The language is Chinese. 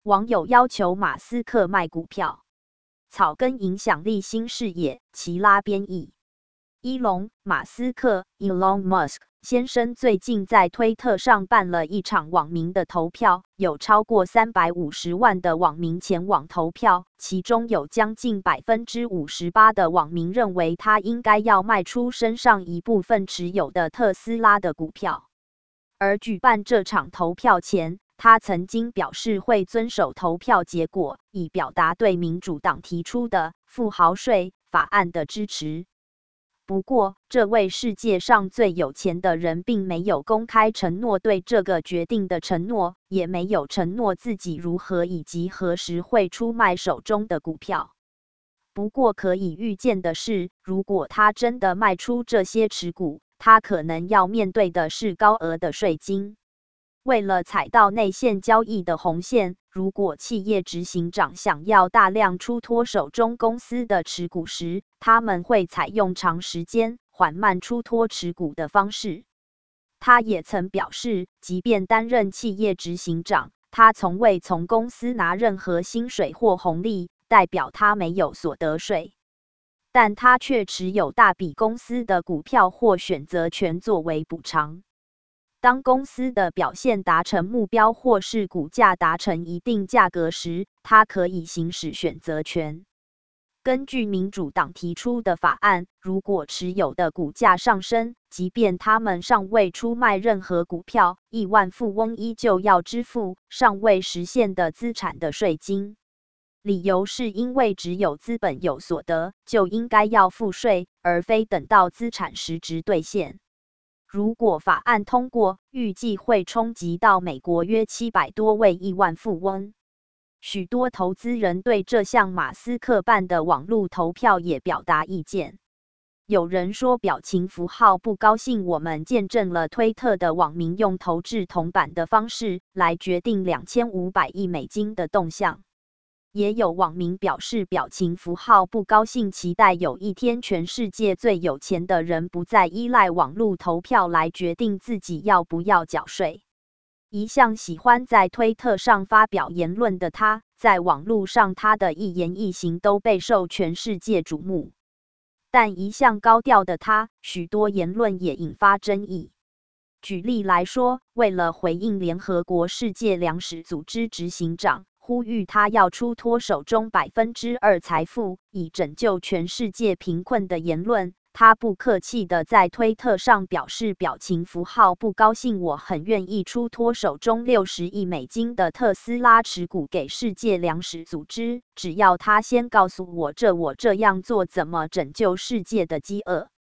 网友要求马斯克卖股票。草根影响力新视野，齐拉编译。伊隆·马斯克 （Elon Musk） 先生最近在推特上办了一场网民的投票，有超过350万的网民前往投票，其中有将近58%的网民认为他应该要卖出身上一部分持有的特斯拉的股票。而举办这场投票前，他曾经表示会遵守投票结果，以表达对民主党提出的富豪税法案的支持。不过，这位世界上最有钱的人并没有公开承诺对这个决定的承诺，也没有承诺自己如何以及何时会出卖手中的股票。不过可以预见的是，如果他真的卖出这些持股，他可能要面对的是高额的税金。为了踩到内线交易的红线，如果企业执行长想要大量出脱手中公司的持股时，他们会采用长时间、缓慢出脱持股的方式。他也曾表示，即便担任企业执行长，他从未从公司拿任何薪水或红利，代表他没有所得税。但他却持有大笔公司的股票或选择权作为补偿。当公司的表现达成目标或是股价达成一定价格时，他可以行使选择权。根据民主党提出的法案，如果持有的股价上升，即便他们尚未出卖任何股票，亿万富翁依旧要支付尚未实现的资产的税金。理由是因为只有资本有所得，就应该要付税，而非等到资产实质兑现。如果法案通过，预计会冲击到美国约700多位亿万富翁。许多投资人对这项马斯克办的网络投票也表达意见。有人说表情符号不高兴，我们见证了推特的网民用投掷铜板的方式来决定2500亿美金的动向。也有网民表示表情符号不高兴，期待有一天全世界最有钱的人不再依赖网络投票来决定自己要不要缴税。一向喜欢在推特上发表言论的他，在网络上他的一言一行都备受全世界瞩目。但一向高调的他，许多言论也引发争议。举例来说，为了回应联合国世界粮食组织执行长呼吁他要出脱手中2%财富，以拯救全世界贫困的言论，他不客气地在推特上表示表情符号不高兴，我很愿意出脱手中60亿美金的特斯拉持股给世界粮食组织，只要他先告诉我这样做怎么拯救世界的饥饿。